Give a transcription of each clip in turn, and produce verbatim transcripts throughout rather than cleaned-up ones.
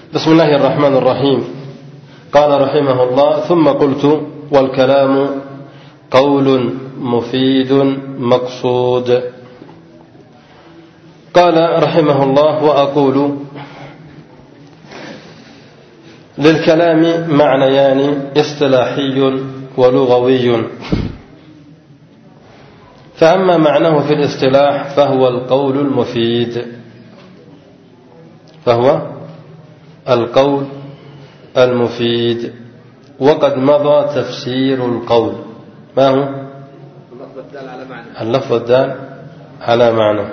بسم الله الرحمن الرحيم. قال رحمه الله: ثم قلت: والكلام قول مفيد مقصود. قال رحمه الله: وأقول: للكلام معنيان اصطلاحي ولغوي، فأما معناه في الاصطلاح فهو القول المفيد، فهو القول المفيد. وقد مضى تفسير القول. ما هو؟ اللفظ الدال على معنى.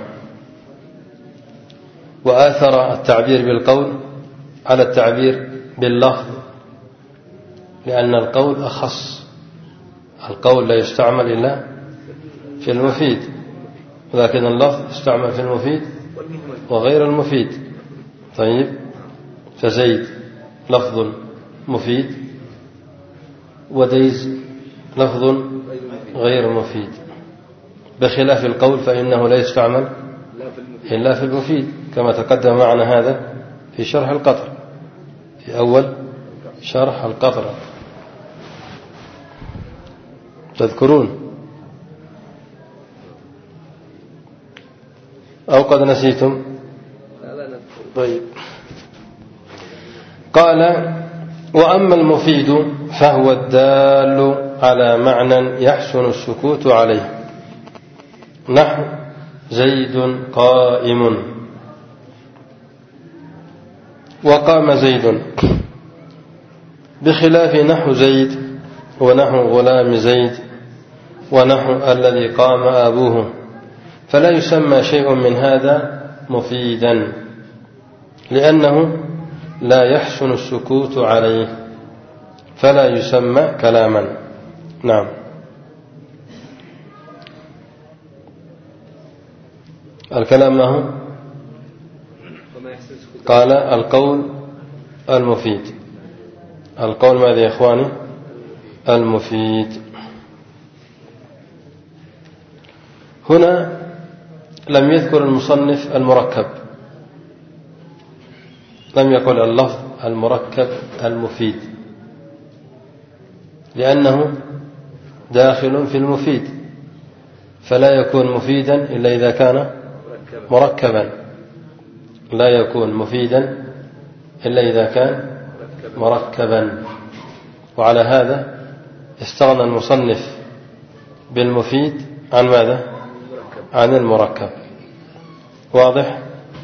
وآثر التعبير بالقول على التعبير باللفظ، لأن القول أخص. القول لا يستعمل إلا في المفيد، ولكن اللفظ يستعمل في المفيد وغير المفيد. طيب، فزيد لفظ مفيد، وديز لفظ غير مفيد، بخلاف القول فإنه لا يستعمل إلا في المفيد، كما تقدم معنا هذا في شرح القطر، في أول شرح القطر، تذكرون أو قد نسيتم؟ طيب. قال: وأما المفيد فهو الدال على معنى يحسن السكوت عليه، نحو زيد قائم، وقام زيد، بخلاف نحو زيد ونحو غلام زيد ونحو الذي قام أبوه، فلا يسمى شيء من هذا مفيدا، لأنه لا يحسن السكوت عليه، فلا يسمى كلاما. نعم. الكلام ما هو؟ قال: القول المفيد. القول ماذا يا إخواني؟ المفيد. هنا لم يذكر المصنف المركب، لم يقل اللفظ المركب المفيد، لأنه داخل في المفيد، فلا يكون مفيدا إلا إذا كان مركبا، لا يكون مفيدا إلا إذا كان مركبا. وعلى هذا استغنى المصنف بالمفيد عن ماذا؟ عن المركب. واضح؟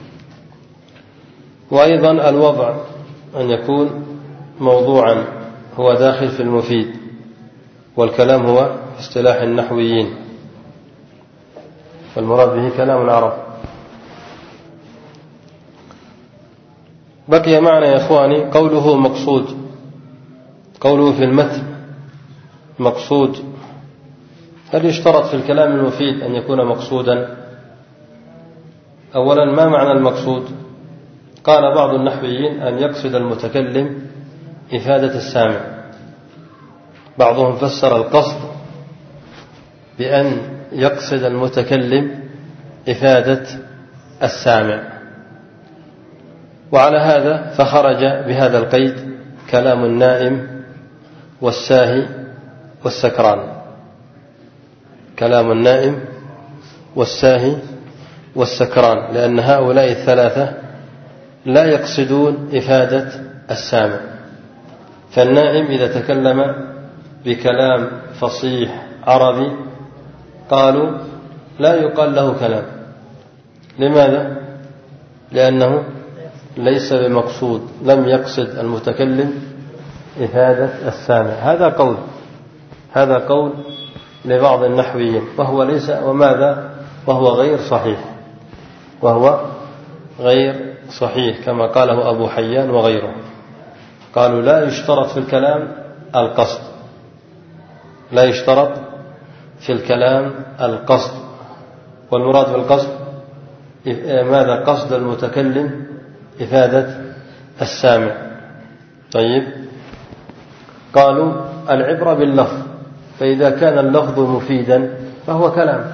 وأيضا الوضع أن يكون موضوعا هو داخل في المفيد، والكلام هو اصطلاح النحويين، فالمراد به كلام العرب. بقي معنا يا إخواني قوله مقصود. قوله في المتن مقصود، هل يشترط في الكلام المفيد أن يكون مقصودا؟ أولا، ما معنى المقصود؟ قال بعض النحويين أن يقصد المتكلم إفادة السامع. بعضهم فسر القصد بأن يقصد المتكلم إفادة السامع، وعلى هذا فخرج بهذا القيد كلام النائم والساهي والسكران. كلام النائم والساهي والسكران، لأن هؤلاء الثلاثة لا يقصدون إفادة السامع. فالنائم إذا تكلم بكلام فصيح عربي قالوا لا يقال له كلام. لماذا؟ لأنه ليس بمقصود، لم يقصد المتكلم إفادة السامع. هذا قول هذا قول لبعض النحويين، وهو ليس وماذا وهو غير صحيح، وهو غير صحيح كما قاله أبو حيان وغيره. قالوا لا يشترط في الكلام القصد، لا يشترط في الكلام القصد، والمراد بالقصد ماذا؟ قصد المتكلم إفادة السامع. طيب، قالوا العبرة باللفظ، فإذا كان اللفظ مفيدا فهو كلام،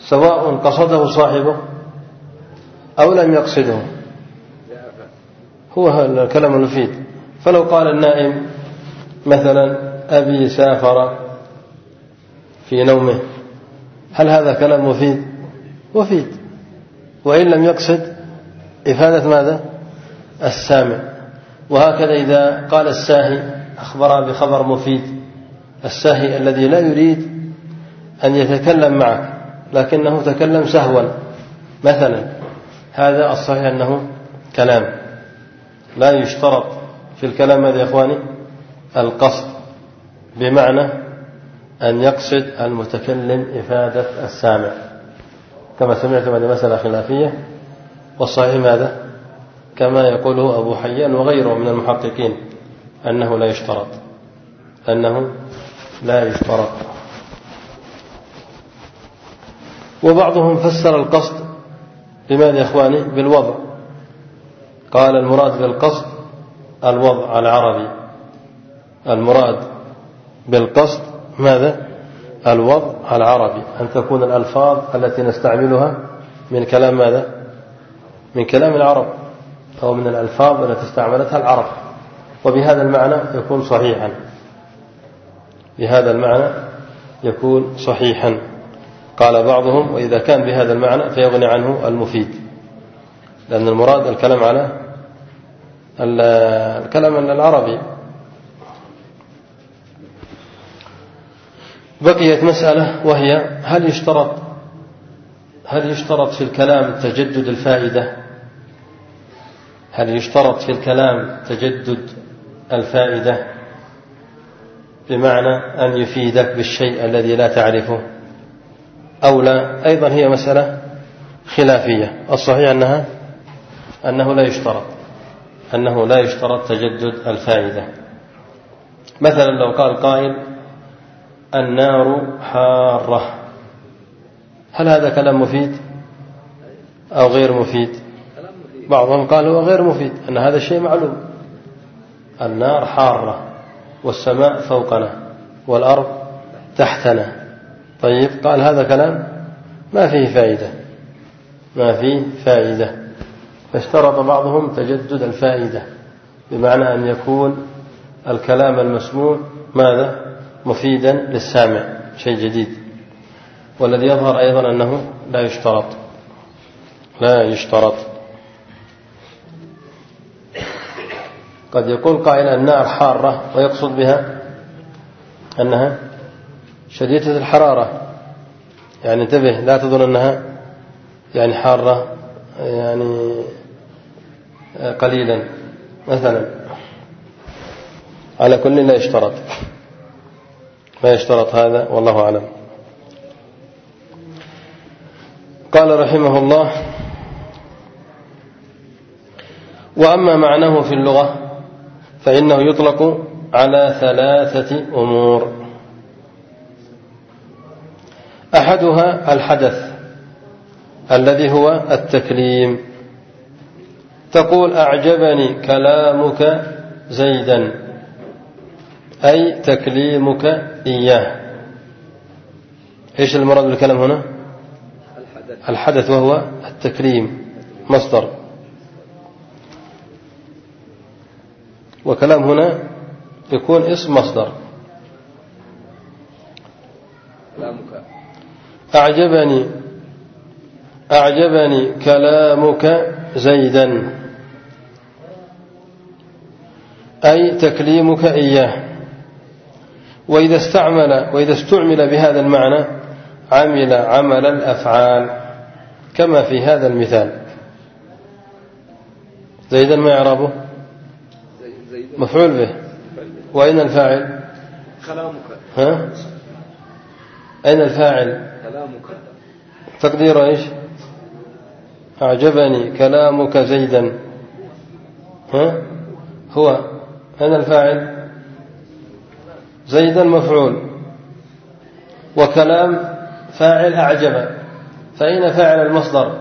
سواء قصده صاحبه أو لم يقصده. هو الكلام المفيد. فلو قال النائم مثلا أبي سافر في نومه، هل هذا كلام مفيد؟ مفيد، وإن لم يقصد إفادة ماذا؟ السامع. وهكذا إذا قال الساهي أخبر بخبر مفيد، الساهي الذي لا يريد أن يتكلم معك لكنه تكلم سهوا مثلا، هذا الصحيح أنه كلام. لا يشترط في الكلام هذا يا إخواني القصد، بمعنى أن يقصد المتكلم إفادة السامع، كما سمعت هذه مسألة خلافية، والصحيح ماذا؟ كما يقوله أبو حيان وغيره من المحققين أنه لا يشترط، أنه لا يشترط. وبعضهم فسر القصد بماذا يا إخواني؟ بالوضع، قال المراد بالقصد الوضع العربي، المراد بالقصد ماذا؟ الوضع العربي، أن تكون الألفاظ التي نستعملها من كلام ماذا؟ من كلام العرب، أو من الألفاظ التي استعملتها العرب، وبهذا المعنى يكون صحيحا، بهذا المعنى يكون صحيحا. قال بعضهم وإذا كان بهذا المعنى فيغني عنه المفيد، لأن المراد الكلام على الكلام العربي. بقيت مسألة وهي هل يشترط هل يشترط في الكلام تجدد الفائدة؟ هل يشترط في الكلام تجدد الفائدة بمعنى أن يفيدك بالشيء الذي لا تعرفه أو لا؟ أيضا هي مسألة خلافية. الصحيح أنها أنه لا يشترط أنه لا يشترط تجدد الفائدة. مثلا لو قال قائل النار حارة، هل هذا كلام مفيد أو غير مفيد؟ بعضهم قال هو غير مفيد، أن هذا الشيء معلوم، النار حارة والسماء فوقنا والأرض تحتنا. طيب قال هذا كلام ما فيه فائدة، ما فيه فائدة، فاشترط بعضهم تجدد الفائدة بمعنى أن يكون الكلام المسموع ماذا؟ مفيدا للسامع، شيء جديد. والذي يظهر أيضا أنه لا يشترط لا يشترط قد يقول قائل النار حارة ويقصد بها أنها شديدة الحرارة، يعني انتبه لا تظن أنها يعني حارة يعني قليلا مثلا. على كل لا يشترط لا يشترط هذا، والله أعلم. قال رحمه الله: وأما معناه في اللغة فإنه يطلق على ثلاثة أمور: أحدها الحدث الذي هو التكليم، تقول أعجبني كلامك زيدا، أي تكليمك إياه. إيش المراد بالكلام هنا؟ الحدث, الحدث وهو التكليم، مصدر. وكلام هنا يكون اسم مصدر. أعجبني أعجبني كلامك زيدا، أي تكليمك إياه. وإذا استعمل وإذا استعمل بهذا المعنى عمل عمل الأفعال، كما في هذا المثال. زيدا ما يعربه؟ مفعول به. وأين الفاعل؟ كلامك. ها؟ أين الفاعل؟ كلامك. تقدير إيش؟ أعجبني كلامك زيدا. ها؟ هو أين الفاعل؟ زيدا مفعول، وكلام فاعل أعجب. فأين فاعل المصدر؟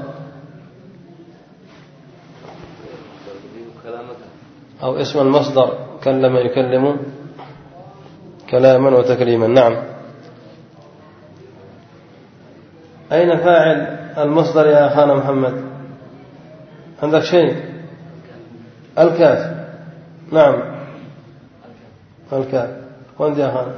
أو اسم المصدر كلم يكلم كلاما وتكليما. نعم. أين فاعل المصدر يا أخانا محمد؟ عندك شيء؟ الكاف. نعم الكاف. وين يا خالد؟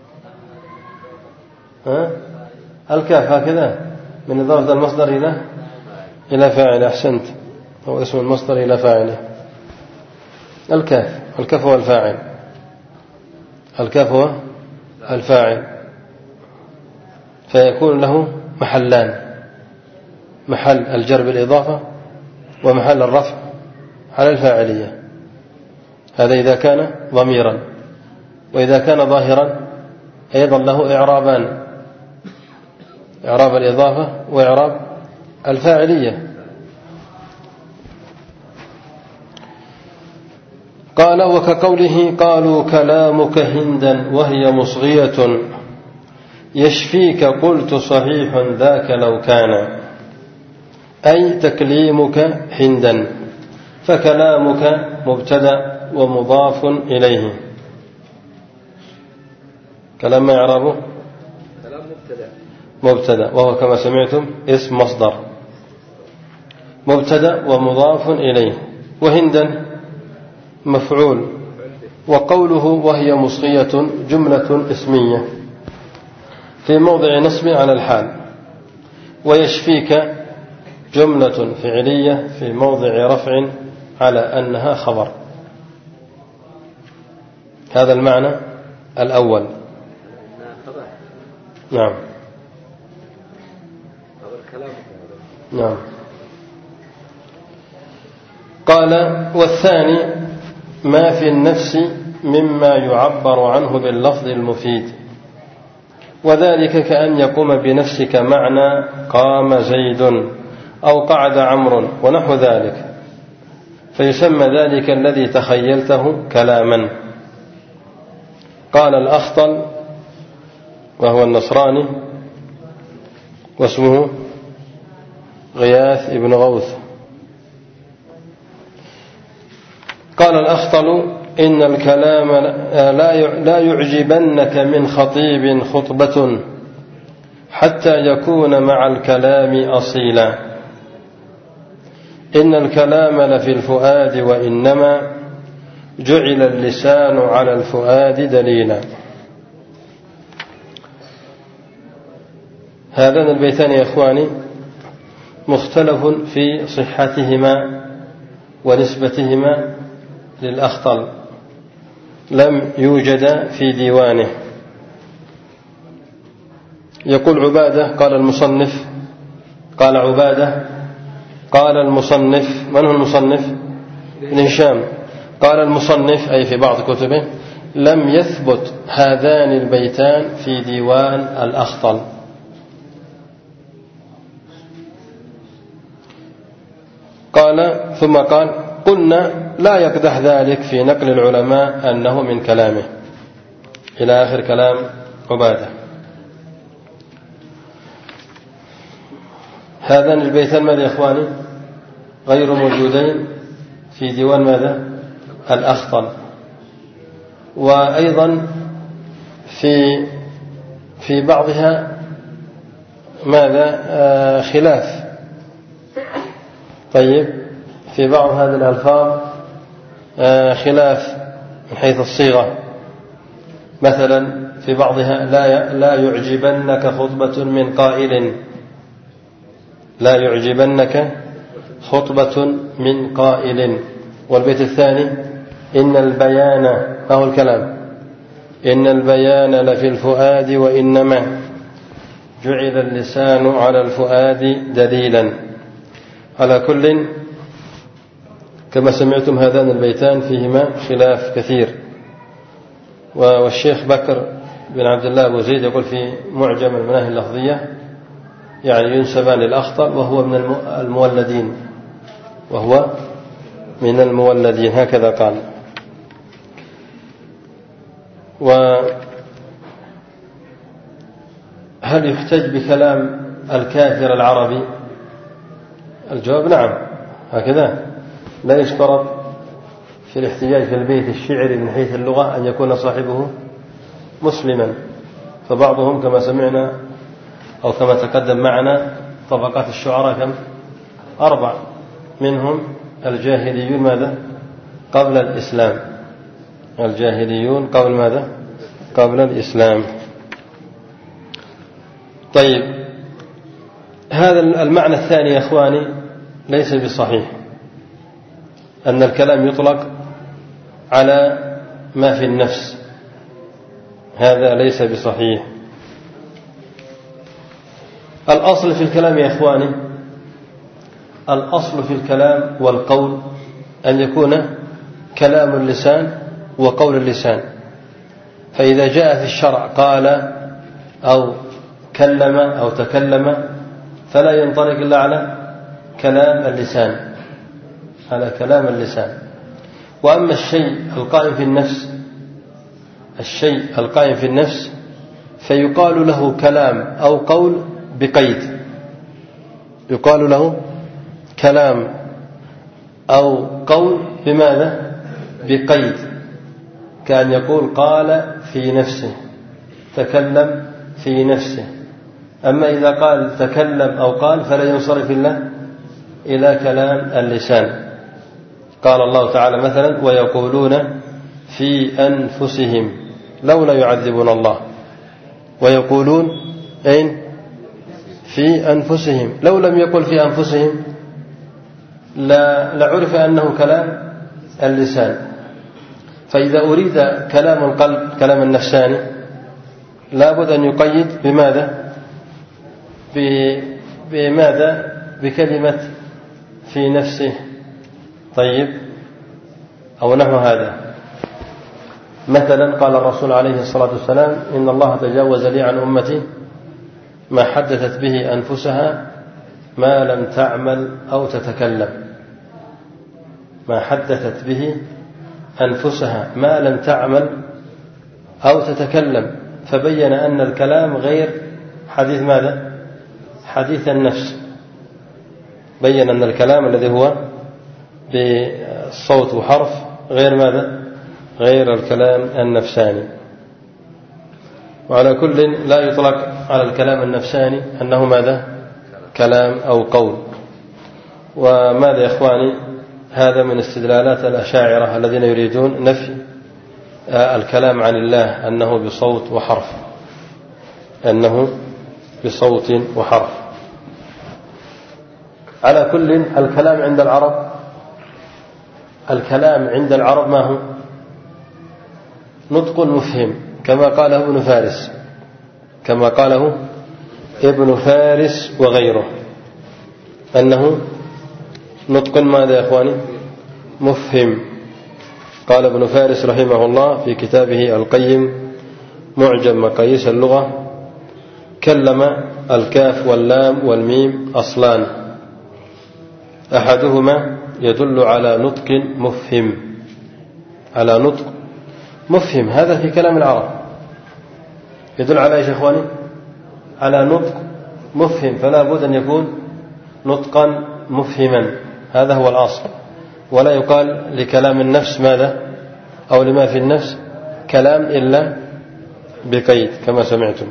ها الكاف هكذا من إضافة المصدر إلى إلى فاعل. أحسنت. هو اسم المصدر إلى فاعله. الكاف. الكاف هو الفاعل. الكاف هو الفاعل، فيكون له محلان: محل الجر بالإضافة ومحل الرفع على الفاعلية. هذا إذا كان ضميرا. وإذا كان ظاهرا أيضا له إعرابان: إعراب الإضافة وإعراب الفاعلية. قال: وكقوله قالوا كلامك هندا وهي مصغية يشفيك قلت صحيح ذاك لو كان، أي تكليمك هندا. فكلامك مبتدأ ومضاف إليه. كلام ما إعرابه؟ كلام مبتدأ مبتدأ، وهو كما سمعتم اسم مصدر مبتدأ ومضاف إليه. وهندا مفعول. وقوله وهي مصغية جملة اسمية في موضع نصب على الحال. ويشفيك جملة فعلية في موضع رفع على أنها خبر. هذا المعنى الأول. نعم نعم. قال: والثاني ما في النفس مما يعبر عنه باللفظ المفيد، وذلك كأن يقوم بنفسك معنى قام زيد أو قعد عمرو ونحو ذلك، فيسمى ذلك الذي تخيلته كلاما. قال الأخطل وهو النصراني واسمه غياث ابن غوث. قال الأخطل: إن الكلام لا يعجبنك من خطيب خطبة حتى يكون مع الكلام أصيلا. إن الكلام لفي الفؤاد وإنما جعل اللسان على الفؤاد دليلا. هذان البيتان يا إخواني مختلف في صحتهما ونسبتهما للأخطل، لم يوجد في ديوانه. يقول عبادة قال المصنف قال عبادة قال المصنف. من هو المصنف؟ ابن هشام. قال المصنف أي في بعض كتبه: لم يثبت هذان البيتان في ديوان الأخطل. قال ثم قال: قلنا لا يقدح ذلك في نقل العلماء أنه من كلامه، إلى آخر كلام عبادة. هذان البيتان ماذا يا إخواني؟ غير موجودين في ديوان ماذا؟ الأخطل. وأيضا في في بعضها ماذا؟ آه خلاف. طيب، في بعض هذه الألفاظ آه خلاف من حيث الصيغة. مثلا في بعضها لا لا يعجبنك خطبة من قائل، لا يعجبنك خطبة من قائل. والبيت الثاني: إن البيان، ما هو الكلام؟ إن البيان لفي الفؤاد وإنما جعل اللسان على الفؤاد دليلا. على كل كما سمعتم هذان البيتان فيهما خلاف كثير. والشيخ بكر بن عبد الله أبو زيد يقول في معجم المناهي اللفظية يعني ينسبان للأخطل وهو من المولدين، وهو من المولدين، هكذا قال. وهل يحتج بكلام الكافر العربي؟ الجواب نعم، هكذا. لا يشترط في الاحتجاج في البيت الشعري من حيث اللغة أن يكون صاحبه مسلما. فبعضهم كما سمعنا أو كما تقدم معنا طبقات الشعراء كم؟ أربع، منهم الجاهليون ماذا؟ قبل الإسلام، الجاهليون قبل ماذا؟ قبل الإسلام. طيب، هذا المعنى الثاني يا إخواني ليس بصحيح، أن الكلام يطلق على ما في النفس، هذا ليس بصحيح. الأصل في الكلام يا إخواني، الأصل في الكلام والقول أن يكون كلام اللسان وقول اللسان. فإذا جاء في الشرع قال أو كلم أو تكلم فلا ينطلق إلا على كلام اللسان، على كلام اللسان. وأما الشيء القائم في النفس، الشيء القائم في النفس فيقال له كلام أو قول بقيد، يقال له كلام أو قول بماذا؟ بقيد، كأن يقول قال في نفسه، تكلم في نفسه. أما إذا قال تكلم أو قال فلا ينصرف إلا إلى كلام اللسان. قال الله تعالى مثلا ويقولون في أنفسهم لولا يعذبنا الله، ويقولون أين؟ في أنفسهم. لو لم يقل في أنفسهم لعرف أنه كلام اللسان. فإذا أريد كلام القلب، كلام النفساني، لابد أن يقيد بماذا؟ بماذا؟ بكلمة في نفسه. طيب، أو نحو هذا. مثلا قال الرسول عليه الصلاة والسلام إن الله تجاوز لي عن أمتي ما حدثت به أنفسها ما لم تعمل أو تتكلم، ما حدثت به أنفسها ما لم تعمل أو تتكلم. فبين أن الكلام غير حديث ماذا؟ حديث النفس. بين أن الكلام الذي هو بالصوت وحرف غير ماذا؟ غير الكلام النفساني. وعلى كل لا يطلق على الكلام النفساني أنه ماذا؟ كلام أو قول. وماذا يا إخواني؟ هذا من استدلالات الأشاعرة الذين يريدون نفي الكلام عن الله أنه بصوت وحرف، أنه بصوت وحرف. على كل الكلام عند العرب، الكلام عند العرب ما هو؟ نطق مفهم، كما قاله ابن فارس، كما قاله ابن فارس وغيره، أنه نطق ماذا يا أخواني؟ مفهم. قال ابن فارس رحمه الله في كتابه القيم معجم مقاييس اللغة كلم الكاف واللام والميم أصلان، أحدهما يدل على نطق مفهم، على نطق مفهم. هذا في كلام العرب يدل على ايش يا اخواني؟ على نطق مفهم. فلا بد ان يكون نطقا مفهما، هذا هو الاصل. ولا يقال لكلام النفس ماذا؟ او لما في النفس كلام الا بقيد كما سمعتم.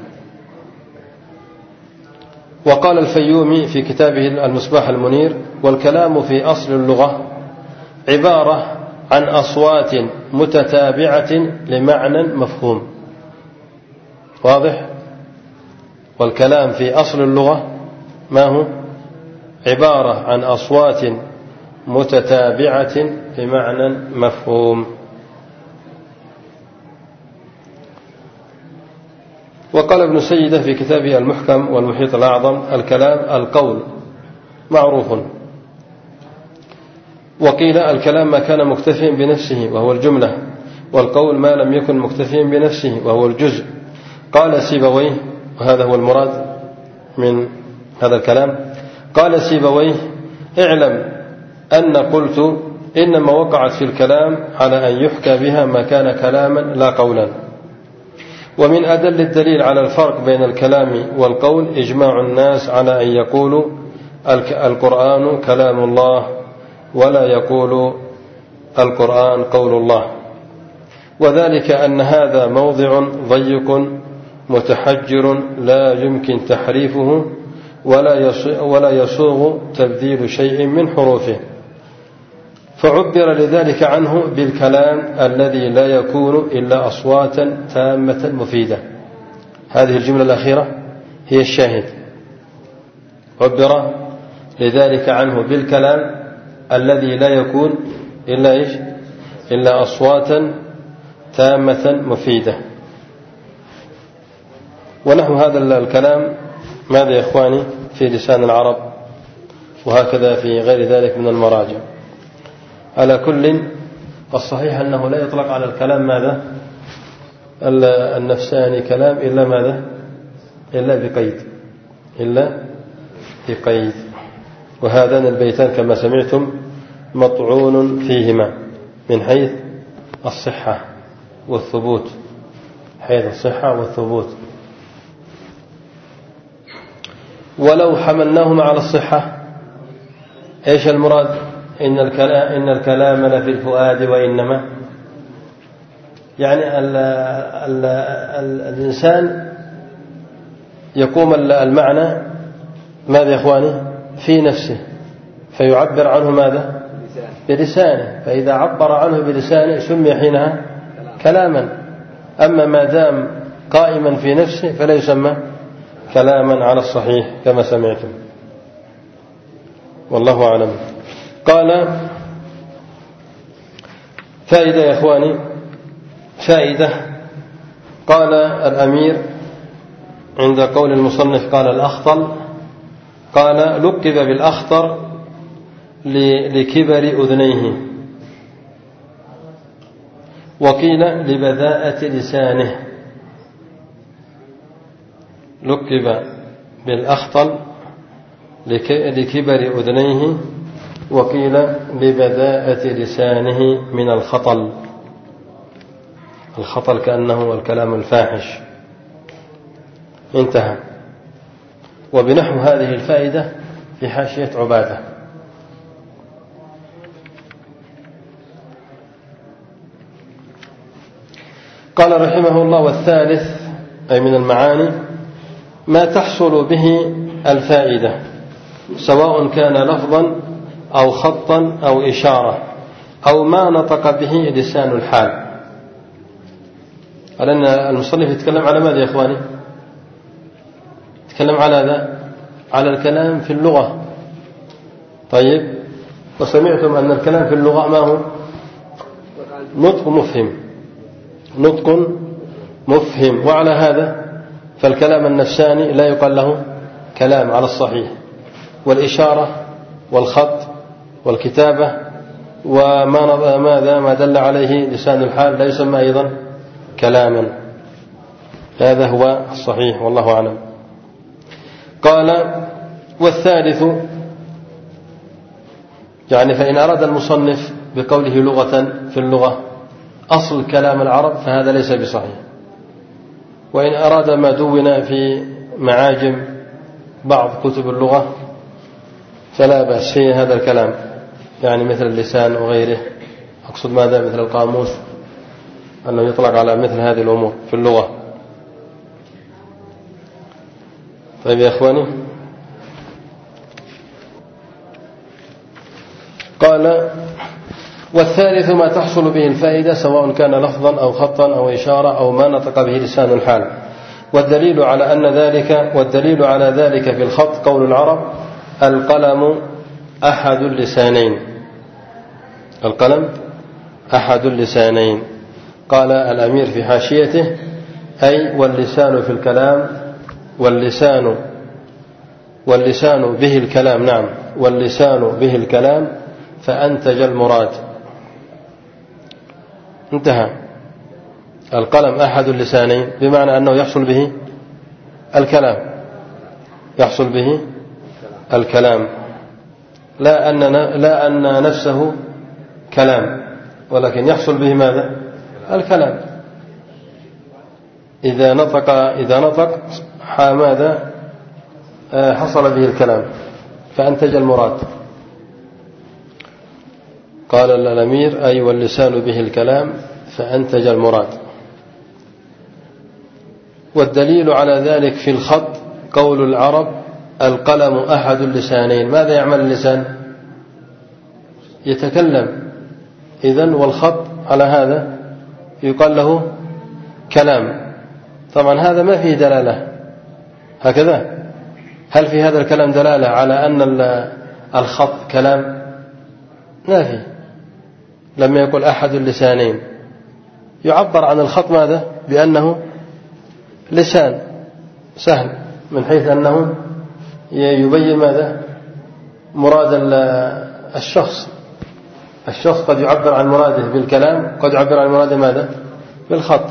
وقال الفيومي في كتابه المصباح المنير والكلام في اصل اللغة عبارة عن أصوات متتابعة لمعنى مفهوم. واضح؟ والكلام في أصل اللغة ما هو؟ عبارة عن أصوات متتابعة لمعنى مفهوم. وقال ابن سيدة في كتابه المحكم والمحيط الأعظم الكلام القول معروف. وقيل الكلام ما كان مكتفيا بنفسه وهو الجملة، والقول ما لم يكن مكتفيا بنفسه وهو الجزء. قال سيبويه، وهذا هو المراد من هذا الكلام، قال سيبويه اعلم أن قلت إنما وقعت في الكلام على أن يحكى بها ما كان كلاما لا قولا. ومن أدل الدليل على الفرق بين الكلام والقول إجماع الناس على أن يقولوا القرآن كلام الله ولا يقول القرآن قول الله، وذلك أن هذا موضع ضيق متحجر لا يمكن تحريفه ولا ولا يسوغ تبديل شيء من حروفه. فعبر لذلك عنه بالكلام الذي لا يكون إلا أصواتا تامة مفيدة. هذه الجملة الأخيرة هي الشاهد. عبر لذلك عنه بالكلام الذي لا يكون إلا إيش؟ إلا أصواتا تامة مفيدة. ونحو هذا الكلام ماذا يا إخواني في لسان العرب، وهكذا في غير ذلك من المراجع. على كل، الصحيح أنه لا يطلق على الكلام ماذا النفساني كلام إلا ماذا إلا بقيد إلا بقيد. وهذان البيتان كما سمعتم مطعون فيهما من حيث الصحة والثبوت، حيث الصحة والثبوت. ولو حملناهما على الصحة إيش المراد؟ إن الكلام, إن الكلام لفي الفؤاد وإنما، يعني ال ال ال الإنسان يقوم المعنى ماذا يا إخواني في نفسه فيعبر عنه ماذا بلسانه، فإذا عبر عنه بلسانه سمي حينها كلاما. أما ما دام قائما في نفسه فلا يسمى كلاما على الصحيح كما سمعتم، والله أعلم. قال فائدة يا إخواني، فائدة. قال الأمير عند قول المصنف قال الأخطل، قال لقب بالأخطر لكبر أذنيه، وقيل لبذاءة لسانه. لقب بالأخطل لكبر أذنيه، وقيل لبذاءة لسانه من الخطل. الخطل كأنه الكلام الفاحش. انتهى. وبنحو هذه الفائدة في حاشية عبادة. قال رحمه الله والثالث أي من المعاني ما تحصل به الفائدة سواء كان لفظا أو خطا أو إشارة أو ما نطق به لسان الحال. لأن المصنف يتكلم على ماذا يا إخواني؟ يتكلم على ذا على الكلام في اللغة. طيب، وسمعتم أن الكلام في اللغة ما هو؟ نطق مفهم، نطق مفهم. وعلى هذا فالكلام النفساني لا يقال له كلام على الصحيح، والإشارة والخط والكتابة وما ماذا ما دل عليه لسان الحال لا يسمى أيضا كلاما. هذا هو الصحيح والله أعلم. قال والثالث، يعني فإن أراد المصنف بقوله لغة في اللغة أصل كلام العرب فهذا ليس بصحيح. وإن أراد ما دون في معاجم بعض كتب اللغة فلا بأس في هذا الكلام، يعني مثل اللسان وغيره. أقصد ماذا؟ مثل القاموس، أنه يطلق على مثل هذه الأمور في اللغة. طيب يا إخواني، قال والثالث ما تحصل به الفائدة سواء كان لفظا أو خطا أو إشارة أو ما نطق به لسان الحال. والدليل على أن ذلك والدليل على ذلك في الخط قول العرب القلم أحد اللسانين. القلم أحد اللسانين. قال الأمير في حاشيته أي واللسان في الكلام، واللسان واللسان به الكلام، نعم، واللسان به الكلام فأنتج المراد. انتهى. القلم أحد اللسانين بمعنى أنه يحصل به الكلام، يحصل به الكلام، لا أن لا أن نفسه كلام، ولكن يحصل به ماذا؟ الكلام. إذا نطق إذا نطق ماذا حصل به الكلام فأنتج المراد. قال الأمير أي واللسان به الكلام فأنتج المراد. والدليل على ذلك في الخط قول العرب القلم أحد اللسانين. ماذا يعمل اللسان؟ يتكلم إذن والخط على هذا يقال له كلام. طبعا هذا ما فيه دلالة هكذا. هل في هذا الكلام دلالة على أن الخط كلام؟ ما فيه. لما يقول أحد اللسانين يعبر عن الخط ماذا؟ بأنه لسان سهل، من حيث أنه يبين ماذا؟ مراد الشخص. الشخص قد يعبر عن مراده بالكلام، قد يعبر عن مراده ماذا؟ بالخط.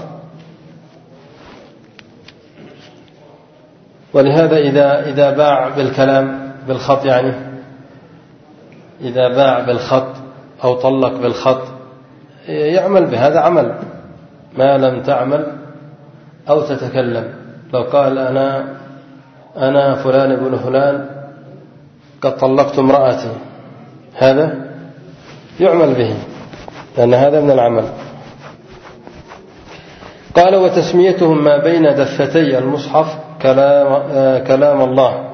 ولهذا إذا إذا باع بالكلام بالخط، يعني إذا باع بالخط أو طلق بالخط يعمل بهذا عمل، ما لم تعمل أو تتكلم. لو قال أنا أنا فلان ابن فلان قد طلقت امرأتي، هذا يعمل به لأن هذا من العمل. قال وتسميتهم ما بين دفتي المصحف كلام, كلام الله،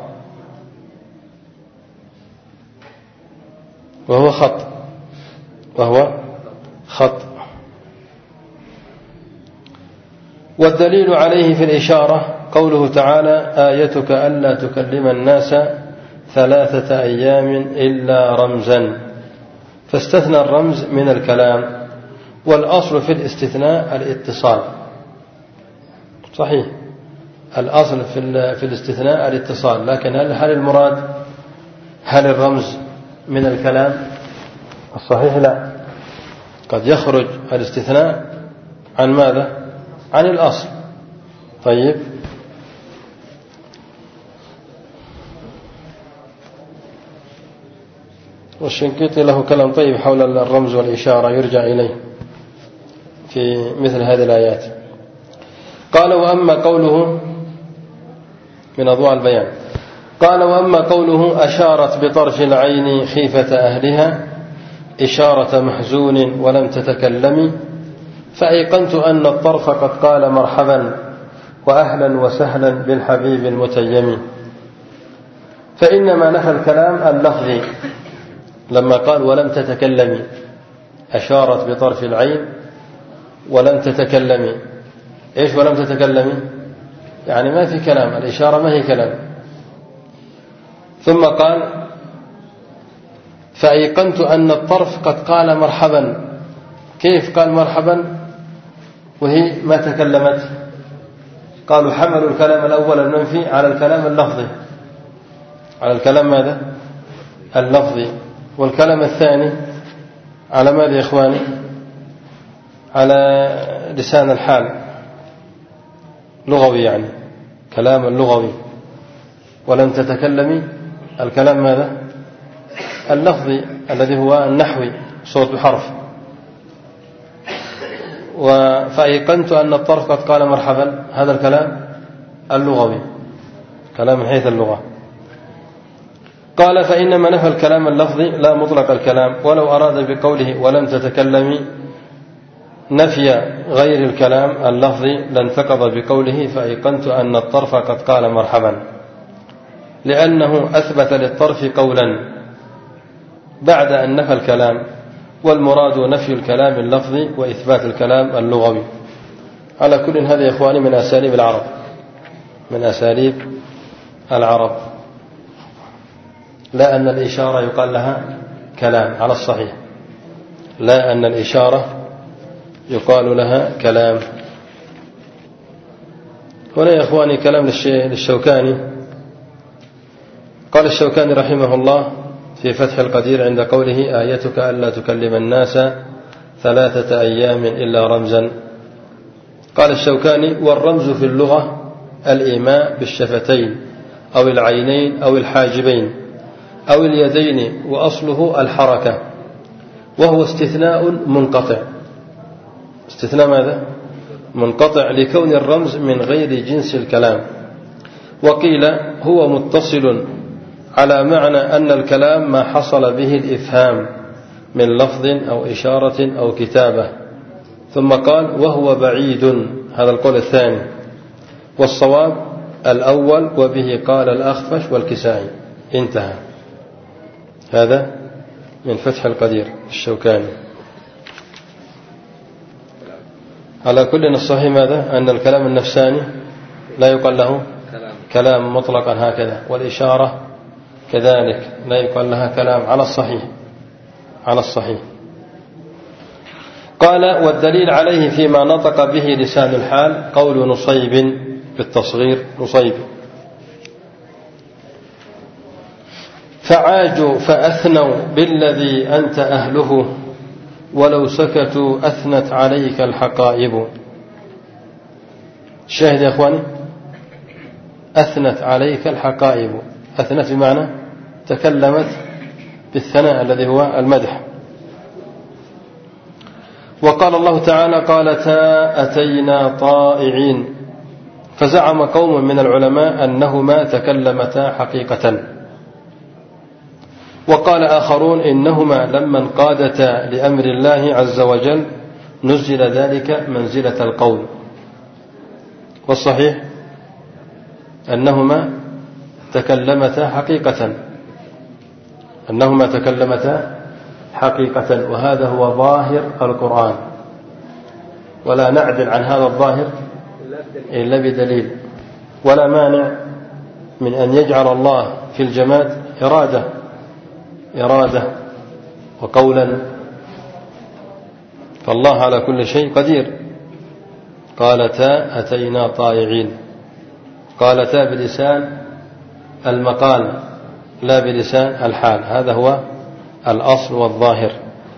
وهو خط وهو خط. والدليل عليه في الإشارة قوله تعالى آيتك ألا تكلم الناس ثلاثة أيام إلا رمزا، فاستثنى الرمز من الكلام. والأصل في الاستثناء الاتصال. صحيح الأصل في في الاستثناء الاتصال، لكن هل هل المراد هل الرمز من الكلام؟ الصحيح لا، قد يخرج الاستثناء عن ماذا؟ عن الأصل. طيب والشنقيطي له كلام طيب حول الرمز والإشارة يرجع إليه في مثل هذه الآيات. قال وأما قوله من أضواء البيان، قال وأما قوله أشارت بطرف العين خيفة أهلها إشارة محزون ولم تتكلمي، فأيقنت أن الطرف قد قال مرحبا وأهلا وسهلا بالحبيب المتيم. فإنما نفى الكلام اللفظي لما قال ولم تتكلمي، أشارت بطرف العين ولم تتكلمي. إيش ولم تتكلمي؟ يعني ما في كلام، الإشارة ما هي كلام. ثم قال فأيقنت أن الطرف قد قال مرحبا. كيف قال مرحبا وهي ما تكلمت؟ قالوا حملوا الكلام الأول المنفي على الكلام اللفظي، على الكلام ماذا؟ اللفظي. والكلام الثاني على ماذا يا إخواني؟ على لسان الحال، لغوي، يعني كلام اللغوي. ولم تتكلمي الكلام ماذا؟ اللفظي الذي هو النحوي، صوت بحرف. فأيقنت أن الطرف قد قال مرحبا، هذا الكلام اللغوي، كلام من حيث اللغة. قال فإنما نفى الكلام اللفظي لا مطلق الكلام، ولو أراد بقوله ولم تتكلمي نفي غير الكلام اللفظي لانتقض بقوله فأيقنت أن الطرف قد قال مرحبا، لأنه أثبت للطرف قولا بعد أن نفى الكلام، والمراد نفي الكلام اللفظي وإثبات الكلام اللغوي. على كل هذا يا إخواني من أساليب العرب، من أساليب العرب، لا أن الإشارة يقال لها كلام على الصحيح، لا أن الإشارة يقال لها كلام. هنا يا إخواني كلام للشوكاني. قال الشوكاني رحمه الله في فتح القدير عند قوله آيتك ألا تكلم الناس ثلاثة أيام إلا رمزا. قال الشوكاني والرمز في اللغة الإيماء بالشفتين أو العينين أو الحاجبين أو اليدين، وأصله الحركة، وهو استثناء منقطع. استثناء ماذا؟ منقطع، لكون الرمز من غير جنس الكلام. وقيل هو متصل على معنى أن الكلام ما حصل به الإفهام من لفظ أو إشارة أو كتابة. ثم قال وهو بعيد، هذا القول الثاني، والصواب الأول، وبه قال الأخفش والكسائي. انتهى. هذا من فتح القدير الشوكاني. على كل الصحيح ماذا؟ أن الكلام النفساني لا يقال له كلام مطلقا هكذا، والإشارة كذلك لا يقال لها كلام على الصحيح على الصحيح. قال والدليل عليه فيما نطق به لسان الحال قول نصيب بالتصغير نصيب. فعاجوا فأثنوا بالذي أنت أهله ولو سكتوا أثنت عليك الحقائب. شاهد يا أخواني، أثنت عليك الحقائب، أثنت بمعنى تكلمت بالثناء الذي هو المدح. وقال الله تعالى قالتا أتينا طائعين، فزعم قوم من العلماء أنهما تكلمتا حقيقة، وقال آخرون إنهما لما انقادتا لأمر الله عز وجل نزل ذلك منزلة القول. والصحيح أنهما تكلمتا حقيقة أنهما تكلمتا حقيقة وهذا هو ظاهر القرآن، ولا نعدل عن هذا الظاهر إلا بدليل. ولا مانع من أن يجعل الله في الجماد إرادة إرادة وقولا، فالله على كل شيء قدير. قالتا أتينا طائعين، قالتا بلسان المقال لا بلسان الحال، هذا هو الأصل والظاهر.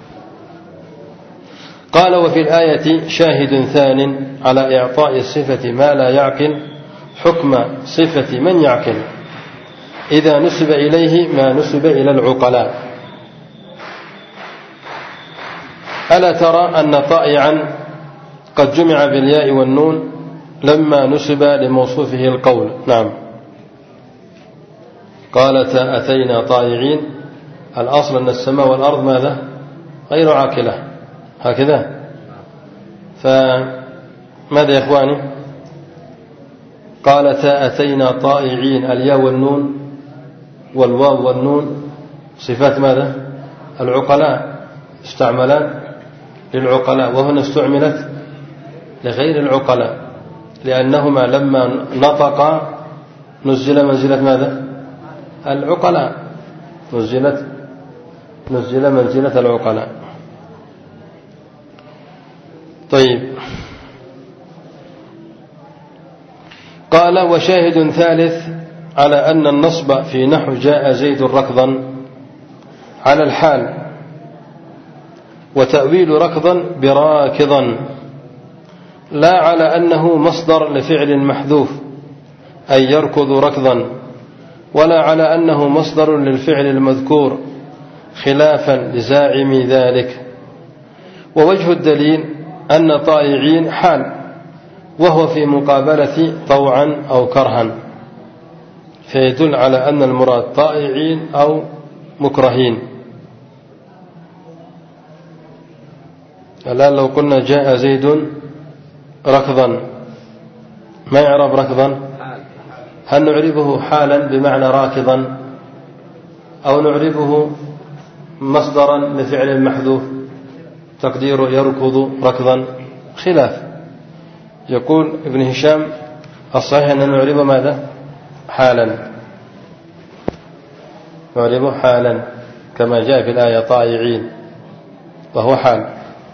قال وفي الآية شاهد ثان على إعطاء الصفة ما لا يعقل حكم صفة من يعقل إذا نسب إليه ما نسب إلى العقلاء. ألا ترى أن طائعا قد جمع بالياء والنون لما نسب لموصوفه القول؟ نعم. قالتا أتينا طائعين، الأصل أن السماء والأرض ماذا؟ غير عاقلة، هكذا. فماذا يا إخواني؟ قالتا أتينا طائعين، الياء والنون والواو والنون صفات ماذا؟ العقلاء، استعملان للعقلاء، وهنا استعملت لغير العقلاء، لأنهما لما نطقا نزل منزلة ماذا؟ العقلاء، نزلت نزل منزلة العقلاء. طيب، قال وشاهد ثالث على أن النصب في نحو جاء زيد ركضا على الحال، وتأويل ركضا براكضا، لا على أنه مصدر لفعل محذوف أي يركض ركضا، ولا على أنه مصدر للفعل المذكور خلافا لزاعم ذلك. ووجه الدليل أن طائعين حال، وهو في مقابلة طوعا أو كرها، فيدل على أن المراد طائعين أو مكرهين. الآن لو قلنا جاء زيد ركضا، ما يعرب ركضا؟ هل نعربه حالا بمعنى راكضا، أو نعربه مصدرا لفعل محذوف تقدير يركض ركضا؟ خلاف. يقول ابن هشام الصحيح أن نعرب ماذا؟ حالا، نعربه حالا كما جاء في الآية طائعين، وهو حال.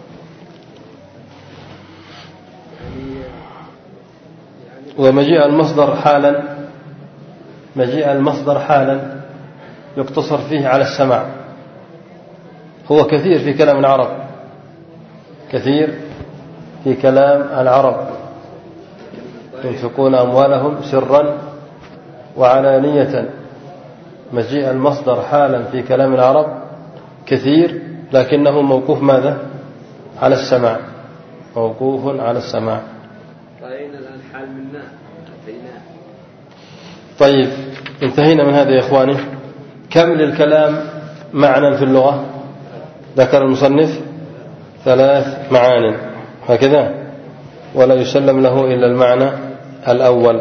ومجيء المصدر حالا، مجيء المصدر حالا يقتصر فيه على السماع، هو كثير في كلام العرب، كثير في كلام العرب، ينفقون أموالهم سرا وعلانية. مجيء المصدر حالا في كلام العرب كثير، لكنه موقوف ماذا؟ على السماع، موقوف على السماع. رأينا الآن حال منا أتينا. طيب، انتهينا من هذا يا إخواني. كم للكلام معنى في اللغة؟ ذكر المصنف ثلاث معان هكذا، ولا يسلم له إلا المعنى الأول،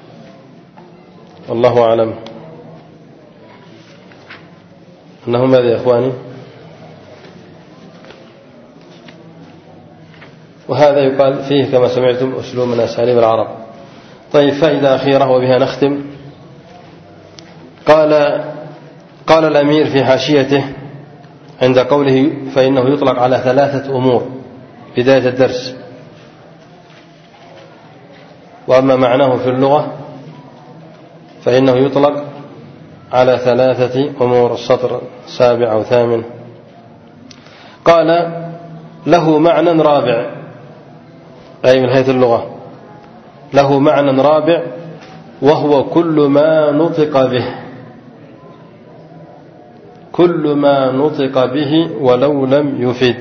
والله أعلم. أنه ماذا يا إخواني؟ وهذا يقال فيه كما سمعتم أسلوب من أساليب العرب. طيب، فائدة أخيرة وبها نختم. قال قال الأمير في حاشيته عند قوله فإنه يطلق على ثلاثة أمور بداية الدرس، وأما معناه في اللغة فإنه يطلق على ثلاثة أمور، السطر السابع أو ثامن. قال له معنى رابع، أي من حيث اللغة له معنى رابع، وهو كل ما نطق به، كل ما نطق به ولو لم يفد،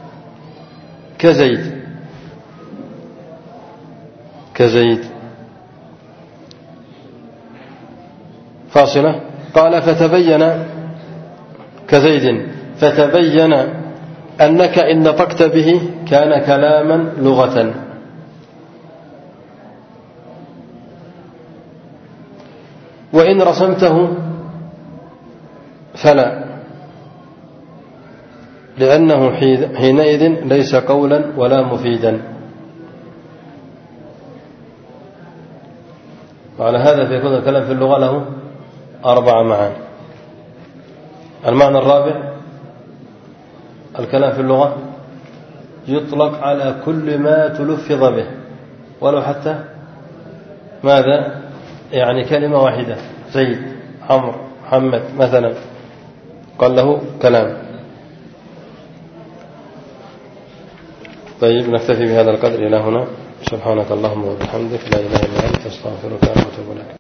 كزيد كزيد فاصلة. قال فتبين كزيد فتبين أنك إن نطقت به كان كلاما لغة، وإن رسمته فلا، لأنه حينئذ ليس قولا ولا مفيدا. وعلى هذا فيكون الكلام في اللغة له أربع معاني. المعنى الرابع: الكلام في اللغة يطلق على كل ما تلفظ به، ولو حتى ماذا يعني كلمة واحدة، زيد، عمرو، محمد مثلا، قال له كلام. طيب، نكتفي بهذا القدر إلى هنا. سبحانك اللهم وبحمدك، لا إله إلا أنت، أستغفرك وأتوب إليك.